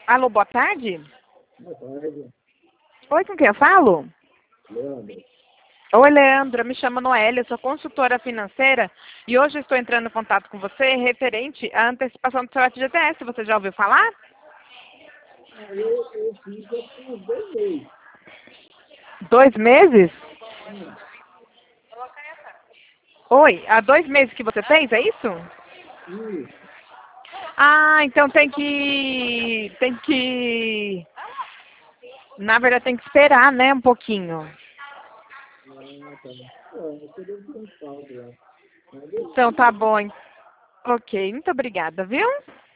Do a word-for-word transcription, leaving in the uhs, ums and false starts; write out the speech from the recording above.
Alô, boa tarde. Boa tarde, Oi, com quem eu falo? Leandro. Oi, Leandra, me chamo Noélia, sou consultora financeira e hoje estou entrando em contato com você referente à antecipação do seu F G T S. Você já ouviu falar? Ah, eu, eu fiz já tem uns dois meses. Dois meses? Hum, Oi, há dois meses que você fez, é isso? isso. Ah, então tem que... tem que... Na verdade tem que esperar, né, um pouquinho. Ah, tá. É, eu queria ver um saldo lá. Mas eu Então fiz. tá bom. Ok, muito obrigada, viu?